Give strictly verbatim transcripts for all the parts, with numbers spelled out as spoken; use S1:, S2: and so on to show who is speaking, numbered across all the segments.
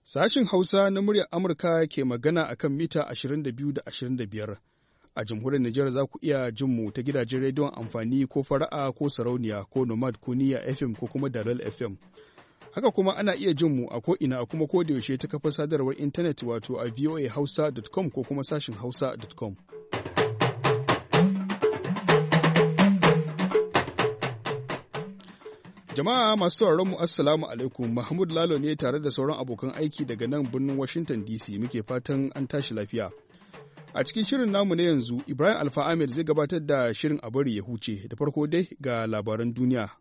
S1: Sashin Hausa na muryar Amurka ke magana a kan mita ashirin da biyu da ashirin da biyar. A jamhuriyar Nijar za ku iya jin mu ta gidajen rediyon amfani ko fara'a ko sarauniya ko nomad ko niyya F M ko kuma dalal F M. Haka kuma ana iya jin mu a ko'ina a kuma kodayaushe ta kafar sadarwar intanet wato a voa hausa dot com ko kuma sashin hausa dot com. Jama'a masu sauraron mu Assalamu alaikum, Mahmud Lalo ne tare da sauran abokan aiki daga nan birnin Washington D C muke fatan an tashi lafiya. A cikin shirin namu na yanzu, Ibrahim Alfa Ahmed zai gabatar da shirin a bari ya huce, da farko dai ga labaran duniya.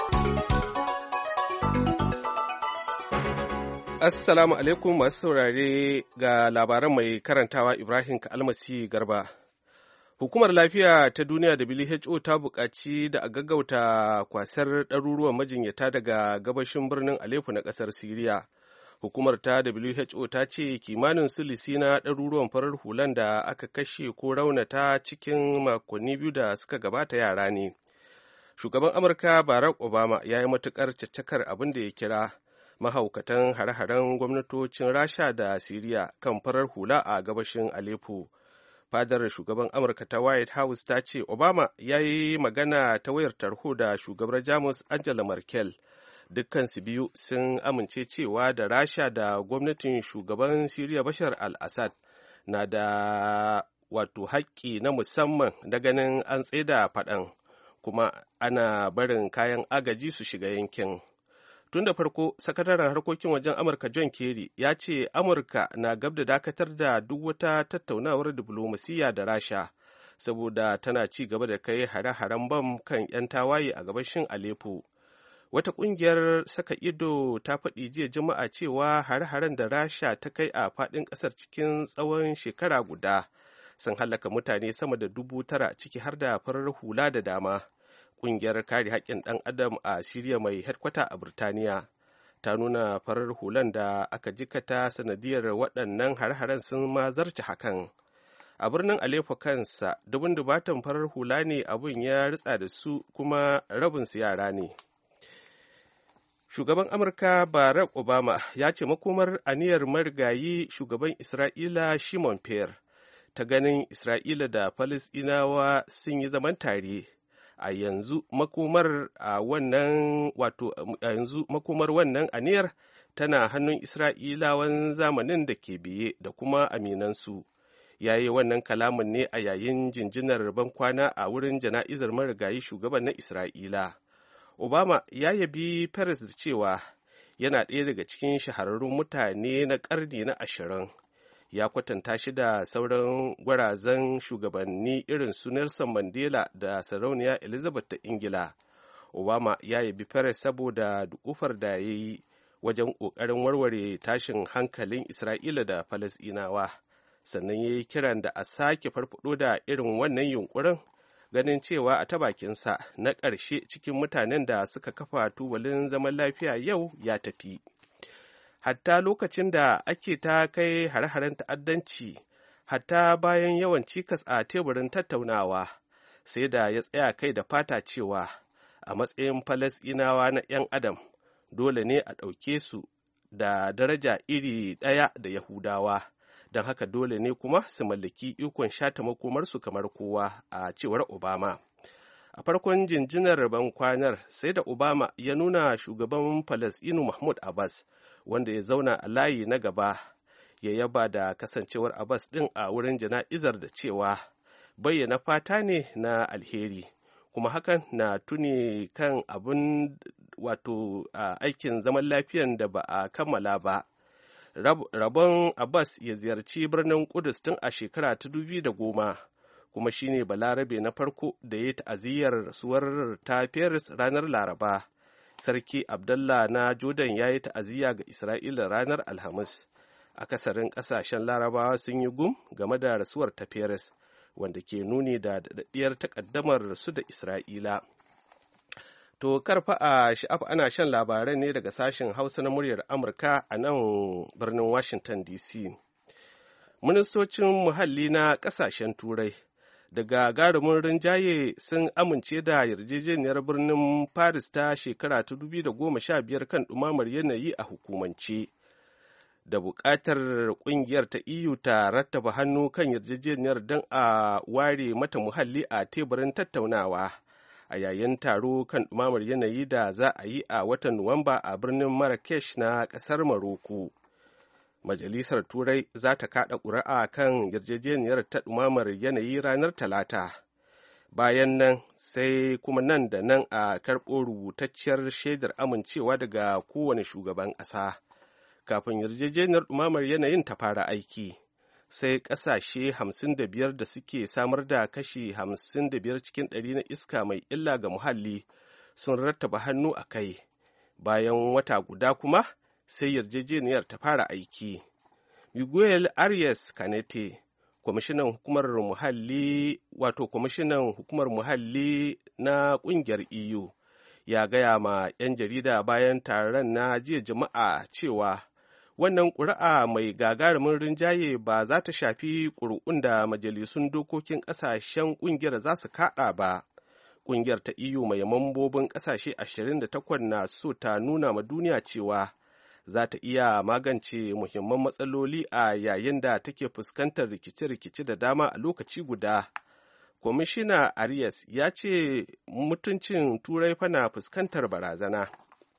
S2: Assalamu alaikum masu saurare, ga labaran mai karantawa Ibrahim Kalmasi Garba. Hukumar Lafiya ta Duniya W H O ta buƙaci da a gaggauta kwasar ɗaruruwan majinyata daga gabashin birnin Aleppo na ƙasar Siriya. Hukumar ta W H O ta ce kimanin sulisi na ɗaruruwan farar hulan da aka kashe ko raunata cikin makonni biyu da suka gabata yara ne. Shugaban Amurka Barack Obama ya yi matuƙar caccakar abin da ya kira mahaukatan hare-haren gwamnatocin Rasha da Siriya kan farar hula a gabashin Aleppo. Fadar shugaban Amurka ta White House ta ce Obama ya yi magana ta wayar tarho da shugabar Jamus Angela Merkel. Dukkansu biyu sun amince cewa da Rasha da gwamnatin shugaban Siriya Bashar al-Assad na da wato haƙƙi na musamman da ganin an tsaida faɗan, kuma ana barin kayan agaji su shiga yankin. Tun da farko, sakataren harkokin wajen Amurka John Kerry ya ce Amurka na gab da dakatar da duk wata tattaunawar diflomasiyya da Rasha, saboda tana ci gaba da kai hare-haren bam kan 'yan tawaye a gabashin Aleppo. Wata ƙungiyar saka ido ta faɗi jiya Juma'a cewa hare-haren da Rasha ta kai a faɗin ƙasar cikin tsawon shekara guda sun halaka mutane sama da dubu tara, ciki har da farar hula da dama. Ƙungiyar kare haƙƙin ɗan adam a Siriya mai hedkwata a Burtaniya ta nuna farar hulan da aka jikata sanadiyar waɗannan har-haren sun ma zarce hakan. A birnin Aleppo kansa, dubun dubatan farar hula ne abun ya ritsa da su, kuma rabinsu yara ne. Shugaban Amurka Barack Obama ya ce makomar aniyar marigayi shugaban Isra'ila Shimon Peres ta ganin Isra'ila da Falasɗinawa sun yi zaman tare. a yanzu makomar a wannan wato a yanzu makomar wannan aniyar tana hannun Isra'ilawan zamanin da ke biye da kuma aminansu. Ya yi wannan kalamin ne a yayin jinjinar bankwana a wurin jana'izar marigayi shugaban na Isra'ila. Obama ya yabi Peres da cewa yana ɗaya daga cikin shahararrun mutane na ƙarni na ashirin. Ya kwatanta shi da sauran gwarazan shugabanni irin su Nelson Mandela da sarauniya Elizabeth ta Ingila. Obama ya yabi Peres saboda dukufar da ya yi wajen ƙoƙarin warware tashin hankalin Isra'ila da Falasɗinawa, sannan ya yi kiran da a sake farfado da irin wannan yunkurin, ganin cewa a ta bakinsa na ƙarshe cikin mutanen da suka kafa tubalin zaman lafiya yau ya tafi. Hatta lokacin da ake ta kai hare-haren ta'addanci, hatta bayan yawan cikas a teburin tattaunawa, sai da ya tsaya kai da fata cewa a matsayin Falasɗinawa na 'yan adam dole ne a ɗauke su da daraja iri ɗaya da Yahudawa, don haka dole ne kuma su mallaki ikon shata makomarsu kamar kowa, a cewar Obama. A farkon jinjinar bankwanar sai da Obama ya nuna shugaban Falasɗinu Mahmud Abbas, wanda ya zauna a layi na gaba, ya yaba da kasancewar Abbas ɗin a wurin jana'izar da cewa bayyana fata ne na alheri, kuma hakan na tuni kan abin wato aikin zaman lafiyan da ba a kammala ba. Rabon Abbas ya ziyarci birnin Kudus tun a shekara ta dubu da goma, kuma shine balarabe na farko da ya ta'aziyyar rasuwar ta Peres ranar Laraba. Sarki Abdullah na Jordan ya yi ta'aziyya ga Isra'ila ranar Alhamis. Akasarin ƙasashen Larabawa sun yi gum game da rasuwar ta Peres, wanda ke nuni da daɗaɗɗiyar takaddamar su da Isra'ila. To karfa a sha'afa ana shan labarai ne daga sashen Hausa na muryar Amurka a nan birnin Washington D C. Ministocin muhalli na ƙasashen Turai daga gagarumin rinjaye sun amince da yarjejeniyar birnin Paris ta shekara ta dubu da goma sha biyar kan ɗumamar yanayi a hukumance. da buƙatar ƙungiyar ta E U ta rattaba hannu kan yarjejeniyar don a ware mata muhalli a teburin tattaunawa a yayin taro kan ɗumamar yanayi da za a yi a watan Nuwamba a birnin Marrakesh na ƙasar Maroko. Majalisar Turai za ta kaɗa ƙuri'a kan yarjejeniyar ta ɗumamar yanayi ranar Talata. Bayan nan sai kuma nan da nan a karɓo rubutacciyar shaidar amincewa daga kowane shugaban ƙasa. Kafin yarjejeniyar ɗumamar yanayin ta fara aiki, sai ƙasashe hamsin da biyar da suke samar da kashi hamsin da biyar cikin ɗari na iska mai illa ga muhalli sun rattaba hannu a kai. Bayan wata guda kuma sai yarjejeniyar ta fara aiki. Miguel Arias Canete, kwamishinan hukumar muhalli wato kwamishinan hukumar muhalli na ƙungiyar E U, ya gaya ma 'yan jarida bayan taron na jiya Juma'a cewa wannan ƙuri'a mai gagarumin rinjaye ba za ta shafi ƙuri'un da majalisun dokokin ƙasashen ƙungiyar za su kaɗa ba. Ƙungiyar ta E U mai mambobin ƙasashe ashirin da takwas na so ta nuna ma duniya cewa za ta iya magance muhimman matsaloli a yayin da take fuskantar rikice-rikice da dama a lokaci guda. Kwamishina Arias ya ce mutuncin Turai fana fuskantar barazana.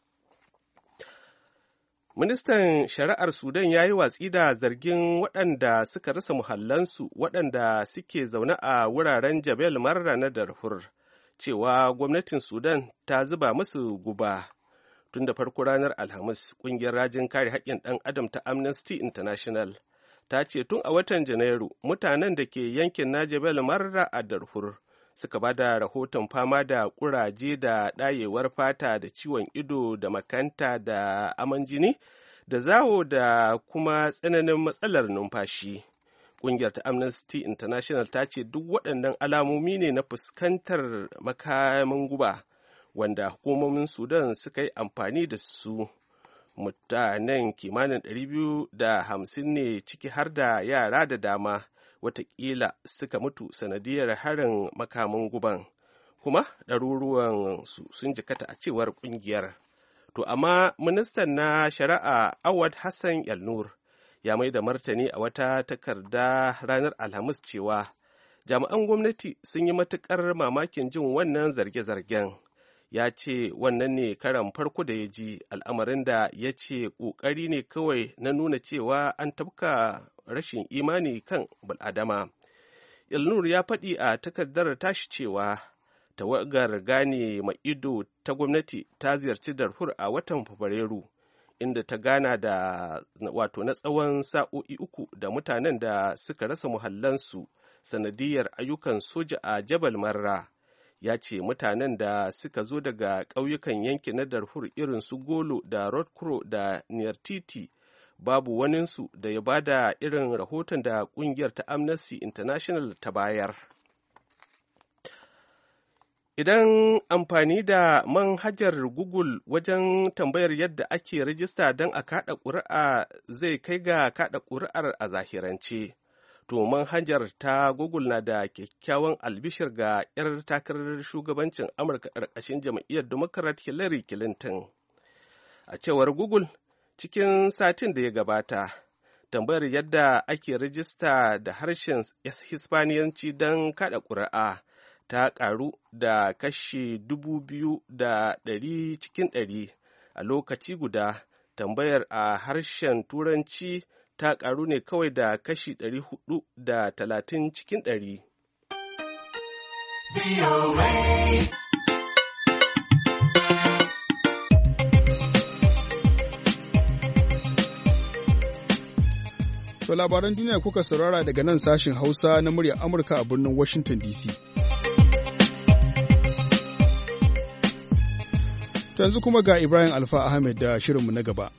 S2: Ministan Shari'ar Sudan ya yi watsi da zargin waɗanda suka rasa muhallansu waɗanda suke zaune a wuraren Jabal Marra na Darfur, cewa gwamnatin Sudan ta zuba musu guba. Tun da farko ranar Alhamis, ƙungiyar rajin kare haƙƙin ɗan adam ta Amnesty International ta ce tun a watan Janairu mutanen da ke yankin na Jabal Marra a Darfur suka ba da rahoton fama da ƙuraje da ɗayewar fata da ciwon ido da makanta da aman jini da zawo da kuma tsananin matsalar numfashi. Ƙungiyar ta Amnesty International ta ce duk waɗannan alamomi ne na fuskantar makamin guba wanda hukumomin Sudan suka yi amfani da su. Mutanen kimanin ɗari biyu da hamsin ne ciki har da yara da dama watakila suka mutu sanadiyar harin makamin guban, kuma ɗaruruwan su sun jikata a cewar ƙungiyar. To amma ministan na shari'a Awad Hassan Yalnur ya mai da martani a wata takarda ranar Alhamis cewa jami'an gwamnati sun yi matuƙar mamakin jin wannan zarge-zargen. Ya ce wannan ne karan farko da ya ji al'amarin da ya ce ƙoƙari ne kawai na nuna cewa an tafka rashin imani kan bil'adama. Ilnur ya faɗi a takardar tashi cewa tawagar gane ma ido ta gwamnati ta ziyarci Darfur a watan Fabrairu, inda ta gana da wato na tsawon sa'o'i uku da mutanen da suka rasa muhallansu sanadiyar ayyukan soja a Jabal Marra. Ya ce mutanen da suka zo daga ƙauyukan yanki na Darfur irin su Golo da Rotkro da Niyartiti babu waninsu da ya bada irin rahoton da ƙungiyar ta Amnesty International ta bayar. Idan amfani da manhajar Google wajen tambayar yadda ake rajista don a kaɗa ƙuri'a zai kai ga kaɗa ƙuri'ar a zahirance, to manhajar ta Google na da kyakkyawan albishir ga 'yar takarar shugabancin Amurka ƙarƙashin jam'iyyar Democrat Hillary Clinton. A cewar Google, cikin satin da ya gabata, tambayar yadda ake rajista da harshen Hispaniyanci don kaɗa ƙuri'a ta ƙaru da kashi dubu biyu da ɗari cikin ɗari. A lokaci guda, tambayar a harshen Turanci ta ƙaru ne kawai da kashi ɗari hudu da talatin cikin ɗari.
S1: To labaran duniya kuka saurara daga nan sashin Hausa na muryar Amurka a birnin Washington D C. To yanzu kuma ga Ibrahim Alfa Ahmed da shirinmu na gaba.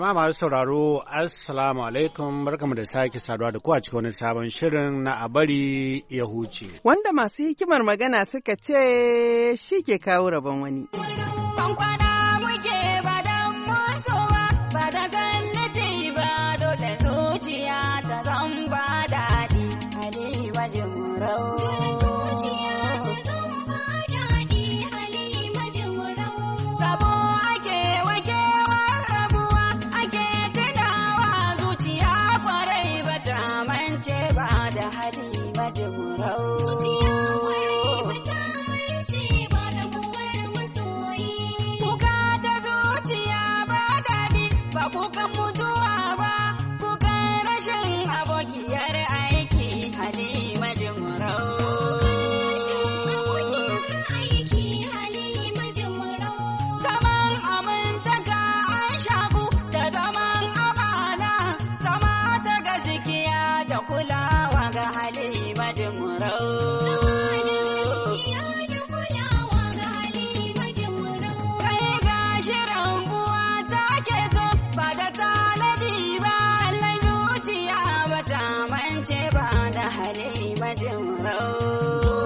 S3: Jama'a masu sauraro, Assalamu alaikum, barkamu da sake saduwa da ku a cikin wani sabon shirin na a bari ya huce.
S4: Wanda masu hikimar magana suka ce shi ke kawo rabon wani.
S5: Kwana muke ba dan musu ba, ba da zallafi ba, dole zuciya ta zan ba daɗi, Halima Jimrau. Sabo ake wakewar rabuwa, ake tunawa zuciya kwarai ba ta mance ba da Halima Jimrau. Kukan mutuwa ba, kukan rashin abokiyar aiki Halima Jimrau. Zaman amintaka an shaku da zaman amana, zama ta gaskiya da kulawa ga Halima Jimrau. Sai ga shirin buwa ta ke to ba da tanadi ba, lallai zuciya ba ta mance ba da Halima Jimrau.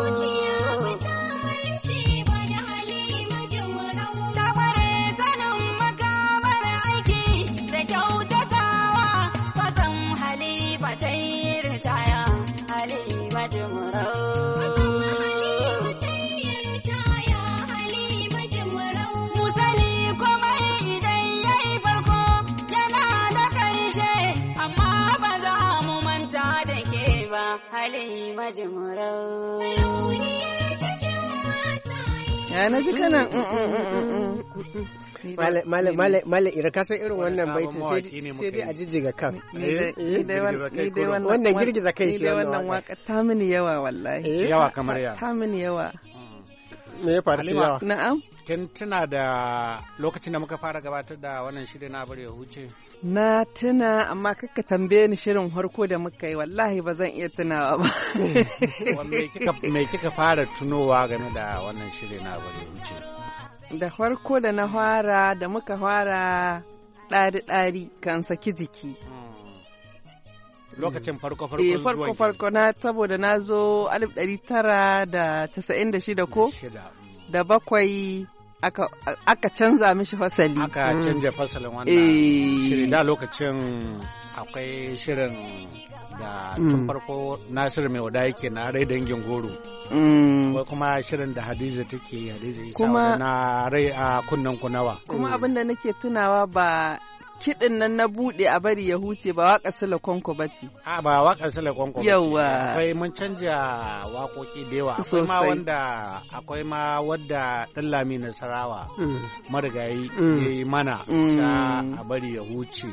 S5: Ta kware sanin makamar aiki da kyautatawa, fatan Halima ta yi ritaya, Halima Jimrau. Musali komai idan ya yi farko yana da ƙarshe, amma ba za mu manta da ke ba, Halima Jimrau.
S4: Ya na ji kana
S6: Malam Ira ka san irin wannan baitin sai dai a jijjiga kan. Wannan girgiza kai ce
S4: wannan waka ta mini yawa wallahi.
S3: Yawa kamar ya.
S4: Ta mini yawa.
S6: Me ya faru yawa?
S4: Na'am.
S3: Kin tuna da lokacin da muka fara gabatar da wannan shirin na bari ya huce?
S4: Na tuna, amma kakka tambaye ni shirin harko da muka yi, wallahi ba zan iya tunawa ba.
S3: Me kika fara tunowa game da wannan shirin na bari ya huce?
S4: Da farko da na fara, da muka fara ɗari-ɗari kan saki jiki.
S3: Lokacin farko farko
S4: eh farko farko na saboda na zo alif ɗari tara da casa'in da shida ko da bakwai aka, aka canza mishi fasali
S3: aka mm. canja fasalin wannan eh. Shirin da lokacin akwai shirin da mm. tun farko Nasiru mai wada yake na rai dangin goro mm. akwai kuma shirin da Hadiza take Hadiza Isa kuma na rai a kunnen kunawa
S4: kuma mm. abin da nake tunawa ba kiɗin nan na buɗe a bari ya huce ba waƙar Sule Kwanko ba ce.
S3: A ba waƙar Sule Kwanko ba ce.
S4: Yawwa.
S3: Akwai mun canja waƙoƙi da yawa. Akwai ma wanda akwai ma wadda Ɗanlami Nasarawa marigayi ya yi mana ta a bari ya huce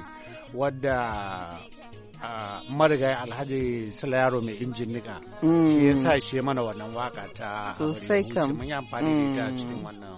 S3: wadda marigayi Alhaji Sule Yaro mai injin nika. Shi ya sa shi mana wannan waƙa ta a bari ya huce.
S4: Sosai kam.
S3: Mun yi amfani da ita cikin wannan.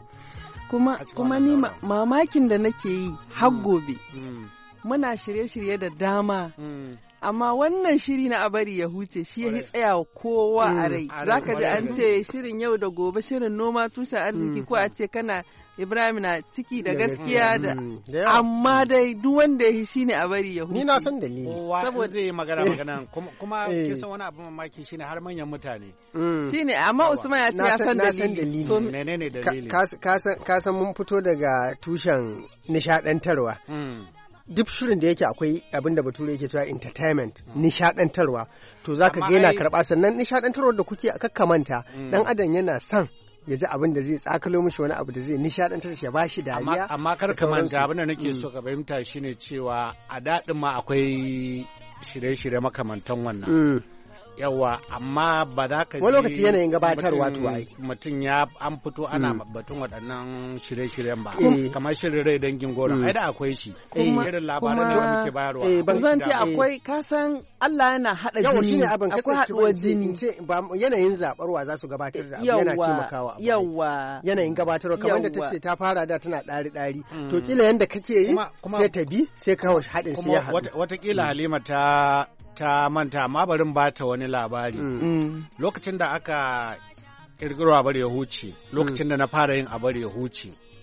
S4: kuma kuma ni mamakin da nake yi har gobe muna shirye-shirye da dama amma wannan shiri na abari ya huce shi ya tsayawa kowa a rai zaka ji an ce shirin yau da gobe shirin noma tushen arziki ko a ce kana Ibrahim na ciki da gaskiya da amma dai duk wanda ya shi ne a bari ya huce.
S6: Ni na san dalili.
S3: Saboda zai magana magana kuma ke san wani abu mamaki shine har manyan mutane.
S4: Shine amma Usman ya ce ya san dalili.
S3: To menene dalili?
S6: Ka san mun fito daga tushen nishadantarwa. Duk shirin da yake akwai abin da bature yake cewa entertainment, nishadantarwa. To zaka ga yana karɓa sannan nishadantarwar da kuke kakkamanta dan adam yana son ya ji abin da zai tsakalo mishi wani abu da zai nishadantar shi ya ba shi dariya.
S3: Amma kar ka manta abin da nake so ka fahimta shine cewa a daɗin ma akwai shirye-shirye makamantan wannan. Yawa amma ba za ka ji
S6: wani lokaci yanayin gabatarwa to ai
S3: mutum ya an fito ana batun waɗannan shirye-shiryen ba kamar shirin rai dangin goro ai da akwai shi irin labaran da muke bayarwa
S4: ban zan ce akwai kasan Allah yana hada jini akwai haduwar jini
S6: ba yanayin zabarwa za su gabatar da abu yana taimakawa
S4: yawa
S6: yanayin gabatarwa kamar da tace ta fara da tana dari dari to kila yanda kake yi sai ta bi sai kawo hadin sai ya haɗu
S3: wata kila Halima ta ta manta amma barin ba ta wani labari lokacin da aka kirkiro abar ya huce lokacin da na fara yin abar ya huce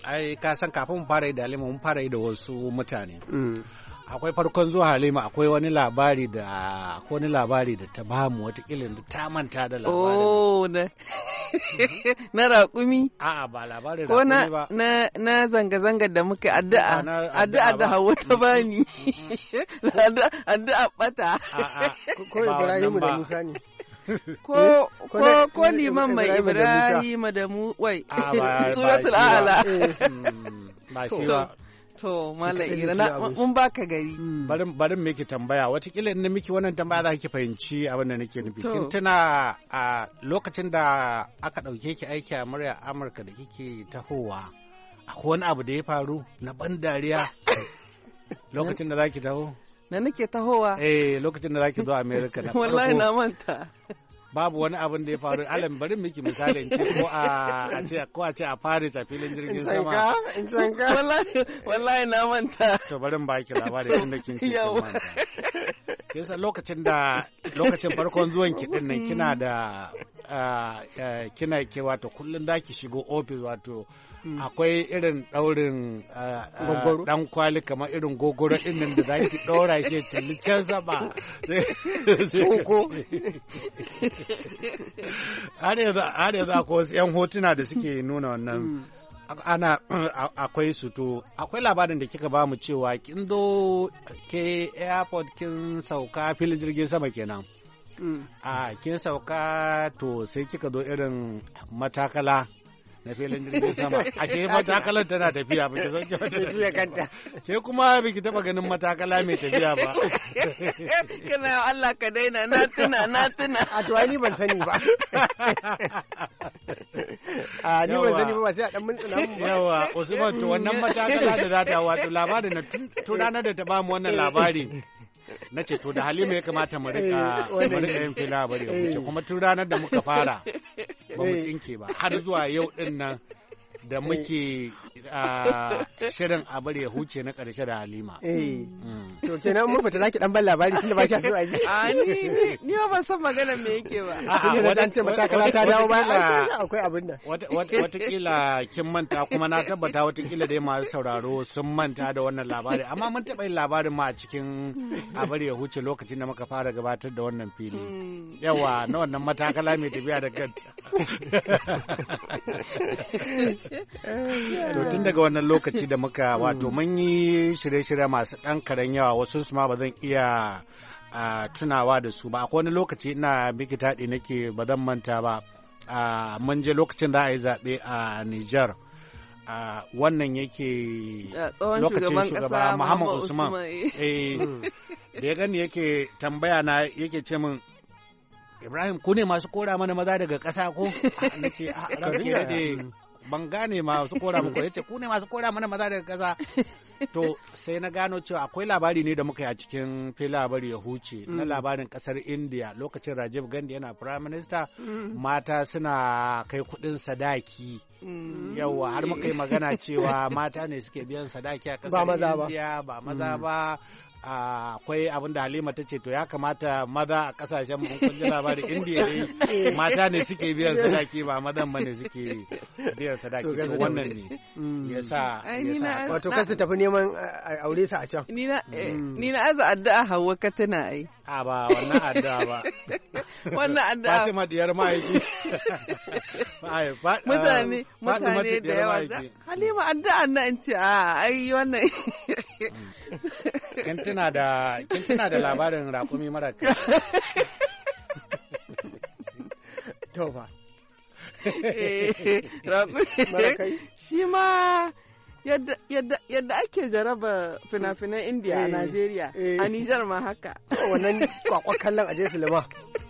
S3: ai ka san kafin mu fara yi da Halima mun fara yi da wasu mutane. Akwai farkon zuwa Halima akwai wani labari da akwai wani labari da ta bamu watakila da ta manta da labarin.
S4: Oh, na na raƙumi.
S3: A'a ba labarin raƙumi ba.
S4: Ko na na zanga-zanga da muka addu'a addu'a da Hauwa ta bani. Addu'a bata.
S3: A'a
S6: ko Ibrahim da Musa ne.
S4: Ko ko ko liman mai Ibrahim da mu wai suratul a'la.
S3: Ba shi ba.
S4: To, Malam Ira, mun baka gari.
S3: Barin barin miki tambaya, watakila in miki wannan tambaya za ki fahimci abin da nake nufi. Kin tuna a lokacin da aka ɗauke ki aiki a murya Amurka da kike tahowa, akwai wani abu da ya faru na ban dariya lokacin da za ki taho?
S4: Na nake tahowa?
S3: Eh, lokacin da za ki zo Amerika na farko.
S4: Wallahi na manta.
S3: Babu wani abin da ya faru. Alam bari miki misalin ce ko a ce ko a ce a Paris a filin jirgin sama.
S6: In sanka
S4: wallahi wallahi na manta.
S3: To bari in baki labari tunda kin ce kin manta. Kisa lokacin da lokacin farkon zuwan ki din nan kina da kina ke wato kullun da ki shigo office wato akwai irin daurin dan kwali kamar irin gogoro din nan da zaki daura shi calli can sama.
S6: Tsoko.
S3: Har yanzu har yanzu akwai wasu yan hotuna da suke nuna wannan. Ana akwai su to akwai labarin da kika ba mu cewa kin do ke airport kin sauka filin jirgin sama kenan. A kin sauka to sai kika zo irin matakala na filin jirgin sama ashe matakalar tana tafiya ba ki san cewa ta tafiya kanta ke kuma ba ki taba ganin matakala mai tafiya ba.
S4: Kana Allah ka daina na tuna na tuna
S6: a to ni ban sani ba. A ni ban sani ba sai a dan mun tsina mu.
S3: Yawa Usman to wannan matakala da za ta wato labarin na tun ranar da ta ba mu wannan labari na ce to da Halima ya kamata mu rika mu rika yin fila bari ya wuce kuma tun ranar da muka fara ba mu tsinke ba har zuwa yau din nan da muke shirin a bari ya huce na karshe da Halima.
S6: To kenan mun fita zaki dan ban labari tunda ba ki so a ji.
S4: A ni ni ba san magana me yake ba.
S6: Tunda na san ce matakala ta dawo ba akwai abin nan.
S3: Wata kila kin manta kuma na tabbata wata kila dai masu sauraro sun manta da wannan labari amma mun taɓa yin labarin ma a cikin a bari ya huce lokacin da muka fara gabatar da wannan fili. Yawa na wannan matakala mai tafiya da kanta. To tun daga wannan lokaci da muka wato mun yi shirye-shirye masu ɗan karen yawa wasu su ma ba zan iya tunawa da su ba. Akwai wani lokaci ina miki taɗi nake ba zan manta ba. Mun je lokacin da a yi zaɓe a Nijar. Wannan yake lokacin shugaba Muhammad Usman. Da ya gani yake tambaya na yake ce min Ibrahim ku ne masu kora mana maza daga ƙasa ko? Na ce a ranke daɗe ban gane masu kora muku ya ce ku ne masu kora mana maza daga ƙasa. To sai na gano cewa akwai labari ne da muka yi a cikin fili labari ya huce na labarin ƙasar India lokacin Rajiv Gandhi yana Prime Minister mata suna kai kuɗin sadaki. Yawwa har muka yi magana cewa mata ne suke biyan sadaki a ƙasar India ba maza ba. Akwai abin da Halima ta ce to ya kamata maza a kasashen mun kun ji labarin Indiya ne mata ne suke biyan sadaki ba mazan bane suke biyan sadaki to wannan ne yasa yasa
S6: wato kasu tafi neman aure sa a can
S4: ni na ni na aza addu'a Hauwa ka tana ai
S3: a ba wannan addu'a ba
S4: wannan addu'a
S3: Fatima diyar mahaifi
S4: mutane mutane da yawa Halima addu'a nan ce a ai wannan
S3: kin tuna da kin tuna da labarin raƙumi mara kai
S6: to fa
S4: raƙumi mara kai shi ma yadda yadda yadda ake jaraba fina-finan Indiya a Najeriya a Nijar ma haka
S6: wannan kwakwa kallon aje silima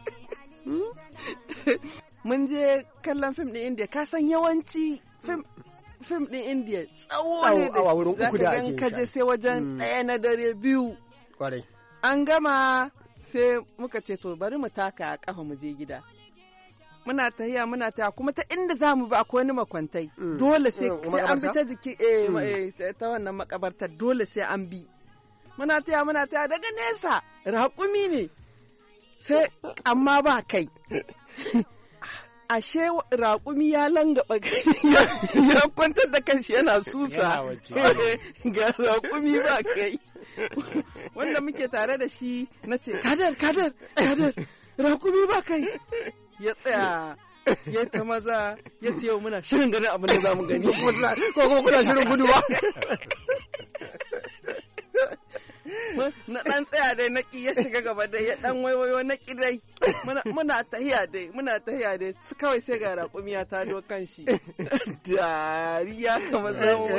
S4: mun je kallon fim ɗin Indiya ka san yawanci fim fim ɗin Indiya tsawo ne da
S6: wurin uku da ake
S4: kaje sai wajen ɗaya na dare biyu
S6: kwarai
S4: an gama sai muka ce to bari mu taka a kafa mu je gida muna tahiya muna tahiya kuma ta inda za mu bi akwai wani makwantai dole sai an bi ta jiki eh ta wannan makabartar dole sai an bi muna tahiya muna tahiya daga nesa raƙumi ne sai amma ba kai ashe raƙumi ya langaba ya kwantar da kanshi yana susa ga raƙumi ba kai. Wanda muke tare da shi na ce kadar kadar kadar raƙumi ba kai, ya tsaya ya ta maza ya ce yau muna shirin ganin abin da za mu gani ko kuma kuna shirin gudu ba. Na ɗan tsaya dai na ƙi ya shiga gaba dai ya ɗan waiwayo na ƙi dai muna tahiya dai muna tahiya dai kawai sai ga raƙumi ya tado kan shi dariya kamar zama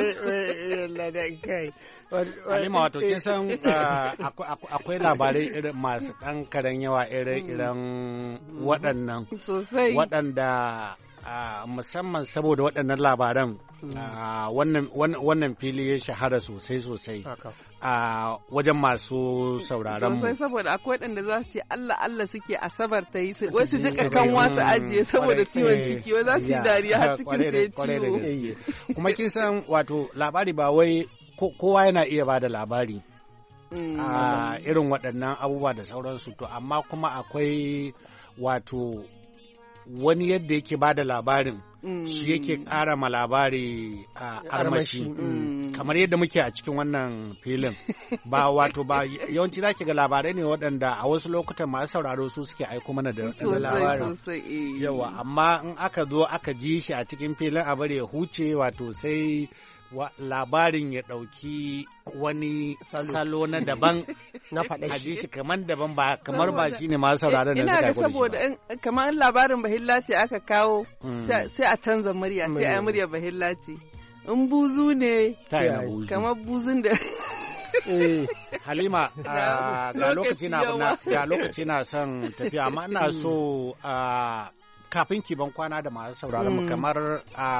S3: kai. Halima, wato kin san akwai labarai irin masu ɗan karen yawa irin waɗannan
S4: sosai
S3: waɗanda Uh, musamman saboda waɗannan labaran uh, wannan fili ya shahara sosai sosai a uh, wajen masu sauraron mu.
S4: Sosai saboda akwai waɗanda za su ce Allah Allah suke asabar ta yi wai su jika kan wasu ajiye saboda ciwon ciki wai za su yi dariya har cikin sai ciwo.
S3: Kuma kin san wato labari ba wai kowa yana iya bada labari a uh, irin waɗannan abubuwa da sauransu to amma kuma akwai wato wani yadda yake ba da labarin mm. shi yake ƙara ma labari a uh, armashi mm. kamar yadda muke a cikin wannan filin ba wato ba yawanci za ki ga labarai ne waɗanda a wasu lokutan masu sauraro su suke aiko mana da labarin yawa amma in aka zo aka ji shi a cikin filin a bari ya huce wato sai labarin ya ɗauki wani salo na daban na faɗa shi a ji shi kamar daban ba kamar ba shi ne masu sauraron da suka
S4: ina ga saboda kamar labarin bahilla ce aka kawo sai a canza murya sai a yi murya bahilla ce in buzu ne kamar buzun da
S3: Halima ga lokaci na ga lokaci na son tafiya amma ina so kafin ki ban kwana da masu sauraron mu kamar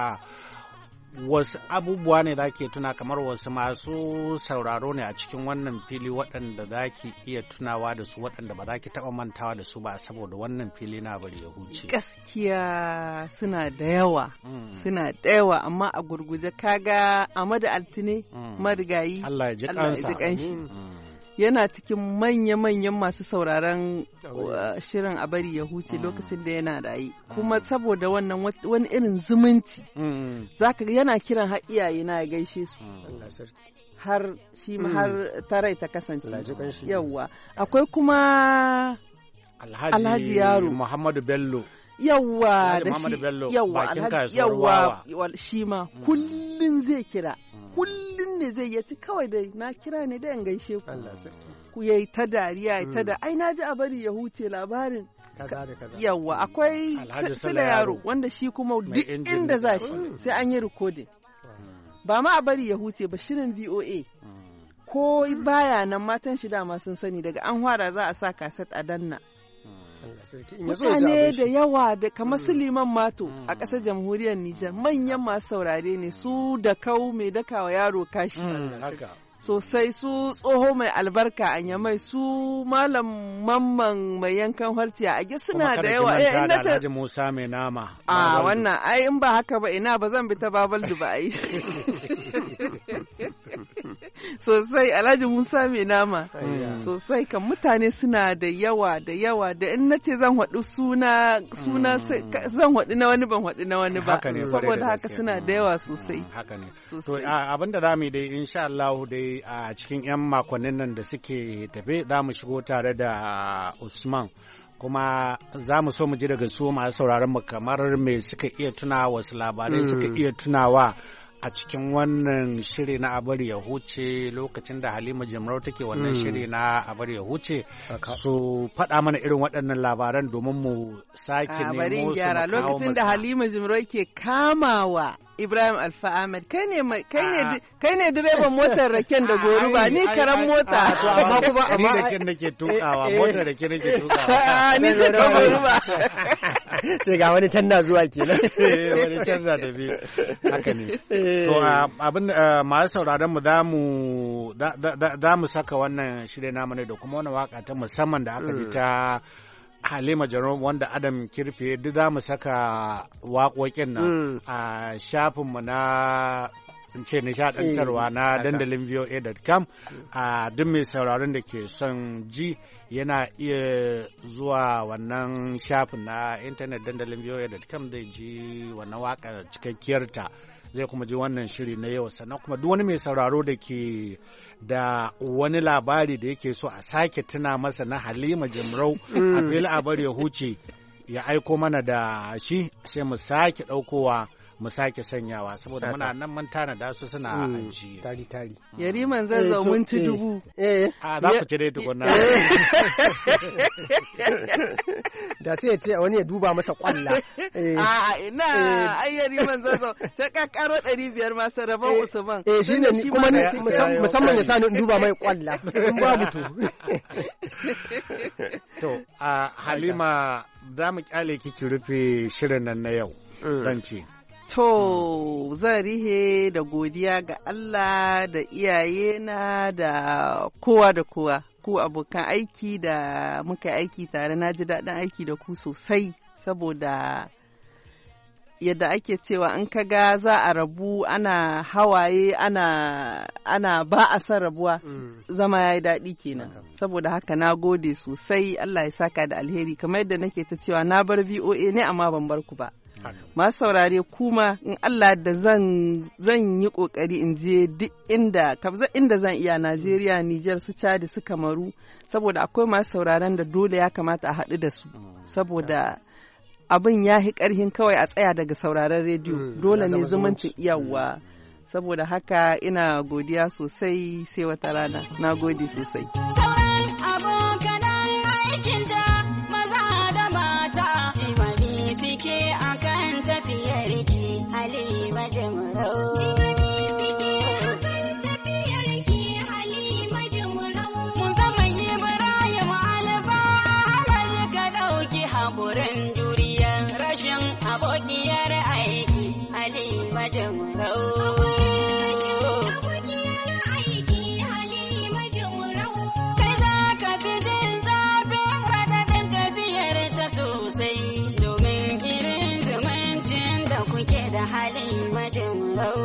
S3: wasu abubuwa ne za ke tuna kamar wasu masu sauraro ne a cikin wannan fili waɗanda za ki iya tunawa da su waɗanda ba za ki taɓa mantawa da su ba saboda wannan fili na bari ya huce.
S4: Gaskiya suna da yawa, mm. suna da yawa amma a gurguje kaga Amadu Altine mm. marigayi
S3: Allah ya ji kanshi.
S4: Yana cikin manya-manyan masu sauraron uh, shirin a bari ya huce mm. lokacin da yana rayu kuma mm. saboda wannan wani irin zumunci mm. zaka yana kiran har iyaye na ya gaishe su mm. har shi mm. har tarai ta kasance yawa akwai kuma
S3: Alhaji,
S4: Alhaji Yaro
S3: Muhammadu Bello
S4: yawa da shi
S3: yawa Alhaji yawa
S4: shi ma mm. kullun zai kira kullum ne zai yaci kawai dai na kira ne da in gaishe ku ku yayi ta dariya ta da ai naji a bari ya huce labarin yawa akwai Sila Yaro wanda shi kuma duk inda za shi sai an yi recording ba ma a bari ya huce ba shirin V O A ko baya nan matan shi dama sun sani daga an fara za a sa kaset a danna mutane da yawa da kamar su Liman Mato a ƙasar jamhuriyar Nijar manyan masu saurare ne su da kau mai dakawa yaro kashi sosai su tsoho mai albarka a Nyamai su malam mamman mai yankan harciya a suna da yawa
S3: eh inda ta Alhaji Musa mai nama
S4: a wannan ai in ba haka ba ina ba zan bi ta Babaldu ba ai sosai Alhaji Musa mai nama sosai kan mutane suna da yawa da yawa da in nace zan haɗu suna suna zan haɗu na wani ban haɗu na wani ba saboda haka suna da yawa sosai
S3: haka ne to abinda zamu yi dai insha Allah dai a cikin 'yan makonnin nan da suke tafe za mu shigo tare da Usman kuma za mu so mu ji daga su masu sauraron mu kamar me suka iya tuna wasu labarai suka iya tunawa a cikin wannan shiri na abar ya huce lokacin da Halima Jimrau take wannan shiri na abar ya huce su faɗa mana irin waɗannan labaran domin mu sake nemo su
S4: gyara lokacin da Halima Jimrau ke kamawa Ibrahim Alfa Ahmed kai ne kai ne kai ne direban motar raken da goru ba ni karan mota
S3: to amma kuma amma raken nake tukawa motar raken nake tukawa
S4: ni ce ta goru ba
S6: sai ga wani can na zuwa kenan
S3: wani can na tafi haka ne to abin masu sauraron mu za mu za mu saka wannan shirye namu ne da kuma wani waka ta musamman da aka ji ta Halima Jimrau wanda Adam Kirfe duk za mu saka waƙoƙin nan a shafinmu na in ce nishadantarwa na dandalin v o a dot com. A duk mai sauraron da ke son ji yana iya zuwa wannan shafin na intanet dandalin v o a dot com zai ji wannan waka cikakkiyarta, zai kuma ji wannan shiri na yau. Sannan kuma duk wani mai sauraro da ke da wani labari da yake so a sake tuna masa na Halima Jimrau a fili a bari ya huce, ya aiko mana da shi sai mu sake ɗaukowa mu sake sanyawa, saboda muna nan mun tanada su suna aji
S6: tari tari.
S4: Yariman zazzau mun ci dubu.
S6: Eh,
S3: a za ku ci dai tukunna.
S6: Da sai ya ce wani ya duba masa kwalla.
S4: A ina ai Yariman zazzau sai ka karo ɗari biyar ma sarraban Usman.
S6: Eh shine kuma musamman ya sani in duba mai kwalla. In babu to.
S3: To a Halima za mu kyale kiki rufe shirin nan na yau. Dan ce.
S4: To, zan rihe da godiya ga Allah da iyayena da kowa da kowa, ku abokan aiki da muka aiki tare, na ji daɗin aiki da ku sosai, saboda yadda ake cewa in ka ga za a rabu ana hawaye ana, ana ba a san rabuwa mm. zama ya yi daɗi kenan. Okay. Saboda haka na gode sosai, Allah ya saka da alheri, kamar yadda nake ta cewa na bar V O A ne amma ban bar ku ba. Masu saurare kuma in Allah da zan zan yi kokari in je duk inda kabza inda zan iya, Najeriya, Nijar, su Chad, su Kamaru, saboda akwai masu sauraren da dole ya kamata a haɗu da su, saboda abin ya hi ƙarhin kawai a tsaya daga sauraren rediyo, dole ne zumuncin iyawa. Saboda haka ina godiya sosai, sai wata rana. Na gode sosai.
S5: Sauran abokan aikinta maza da mata imani suke akan tafiyar ki Halima Jimrau. Musamman Ibrahim Alfa Ahmad ka ɗauki haƙurin juriyar rashin abokiyar aiki Halima Jimrau. Halima Jimrau.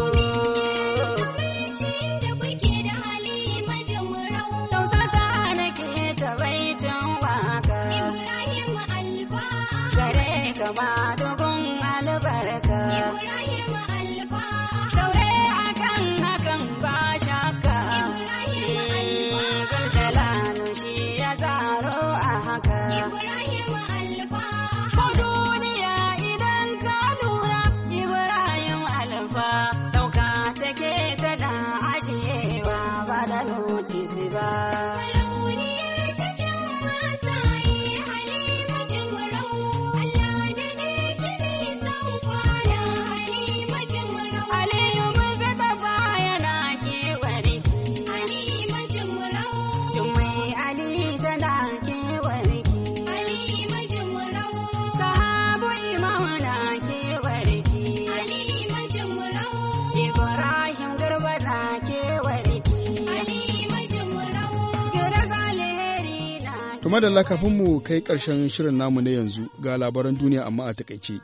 S5: Tausasa nake ta baitin waka. Ibrahim Alfa. Gare ka ma dubun albarka. Ibrahim Alfa. Daure akan hakan ba shakka. Ibrahim Alfa. Zalzalalu shi ya tsaro a haka. Ibrahim Alfa. Ko duniya idan ka lura Ibrahim Alfa dauka take tana ajiyewa ba da notisi ba. Sarauniyar cikin mataye Halima Jimrau, Allah da ne kini zan fara Halima Jimrau. Aliyu Mustapha yana kewarki Halima Jimrau. Jummai Ali tana kewarki Halima Jimrau. Sahabu Imam na kewarki Halima Jimrau. Ibrahim Garba na kewarki Halima Jimrau. Giras alheri na.
S1: Tuma da kafin mu kai ƙarshen shirin namu na yanzu ga labaran duniya amma a takaice.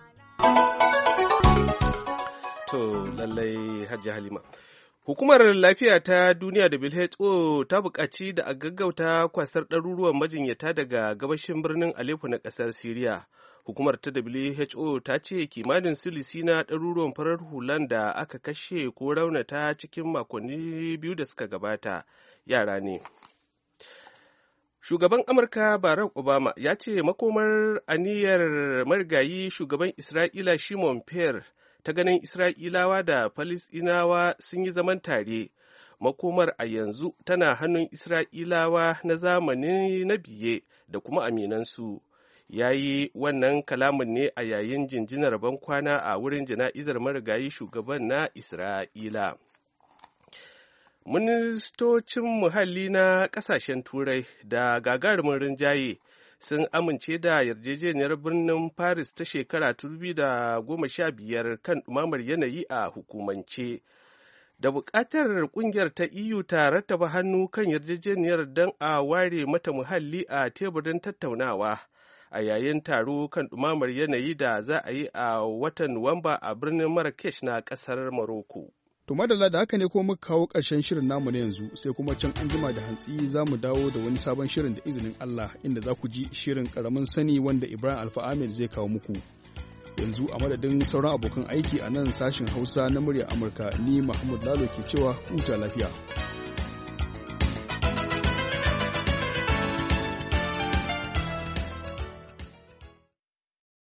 S2: To lallai Hajji Halima. Hukumar Lafiya ta Duniya W H O ta buƙaci da a gaggauta kwasar ɗaruruwan majinyata daga gabashin birnin Aleppo na ƙasar Siriya. Hukumar ta W H O ta ce kimanin silisi na ɗaruruwan farar hulan da aka kashe ko raunata cikin makonni biyu da suka gabata yara ne. Shugaban Amurka Barack Obama ya ce makomar aniyar marigayi shugaban Isra'ila Shimon Peres ta ganin Isra'ilawa da Falisɗinawa sun yi zaman tare, makomar a yanzu tana hannun Isra'ilawa na zamani na biye da kuma aminansu. Ya yi wannan kalamin ne a yayin jinjinar bankwana a wurin jana'izar marigayi shugaban na Isra'ila. Ministocin muhalli na ƙasashen Turai da gagarumin rinjaye sun amince da yarjejeniyar birnin Paris ta shekara dubu da goma sha biyar kan ɗumamar yanayi a hukumance. Da buƙatar ƙungiyar ta E U ta rattaba hannu kan yarjejeniyar don a ware mata muhalli a teburin tattaunawa a yayin taro kan ɗumamar yanayi da za a yi a watan Nuwamba a birnin Marrakesh na ƙasar Morocco.
S1: To madalla da haka ne ko muka kawo ƙarshen shirin namu na yanzu sai kuma can an jima da hantsi za mu dawo da wani sabon shirin da izinin Allah inda za ku ji shirin ƙaramin sani wanda Ibrahim Alfa Ahmed zai kawo muku. Yanzu a madadin sauran abokan aiki a nan sashin Hausa na muryar Amurka ni Mahmud Lalo ke cewa huta lafiya.